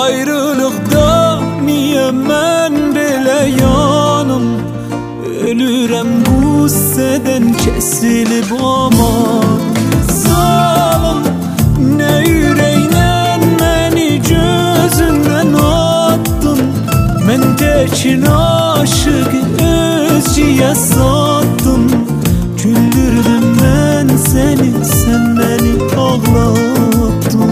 Ayrılıkda niye men belə yanım? Ölürəm qüssədən kesilib aman. Zalım, ne yüreğinə məni gözündən attın. Mən təkin aşıqı özcüyə sattın. Güldürdüm mən seni, sen beni ağlattın.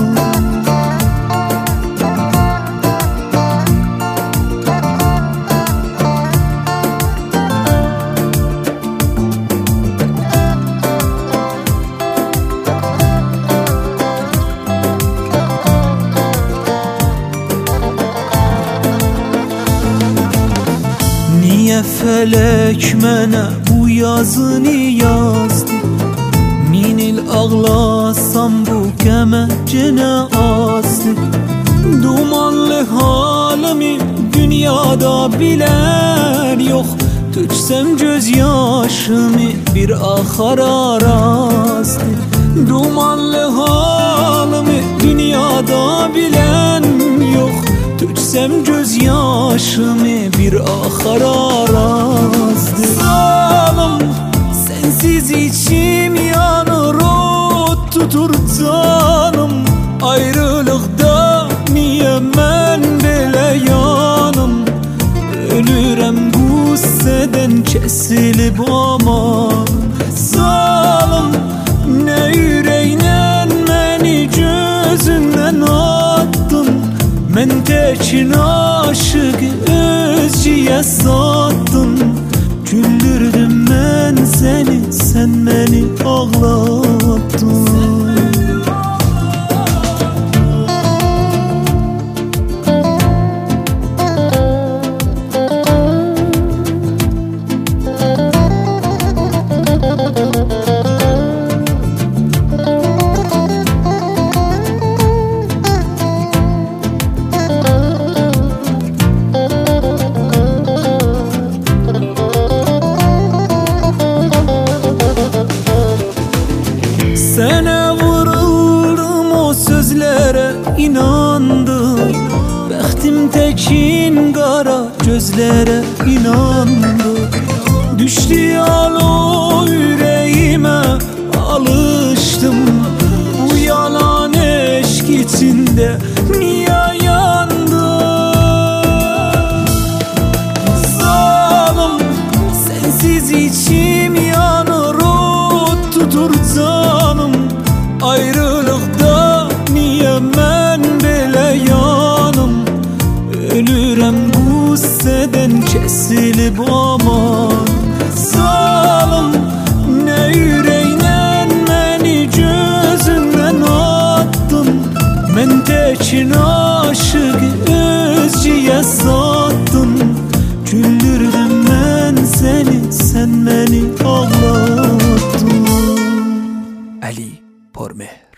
Niye felek mənə bu yazını yazdı? Min il ağlasam bu qəmə cenə azdı. Dumanlı halimi dünyada bilen yok. Töksem göz yaşımı bir axar arazdı. Dumanlı halimi dünyada bilen yok. Töksem göz yaşımı bir axar arazdı. Zalım, sensiz içim yanır, ot tutur canım. Ayrılıkta niye men belə yanım? Ölürəm qüssədən kesilib aman. Zalım, ne yüreğinə məni gözündən attın. Mən təkin aşıqı özcüyə sattın. Güldürdüm mən seni, sen beni ağlattın. Sənə vuruldum, o sözlərə inandım. Bəxtim təkin qara gözlərə inandı. Düşdü alo ürəyimə, alışdım. Bu yalan eşq içində niyə yandım? Zalım, sensiz içim yanır, ot tutur canım. Ayrılıkta niye men belə yanım? Ölürəm qüssədən kesilib aman. Zalım, ne yüreğinə məni gözündən attın. Mən təkin aşıqı özcüyə sattın. Güldürdüm mən seni, sen beni ağlattın. Ali Pormehr.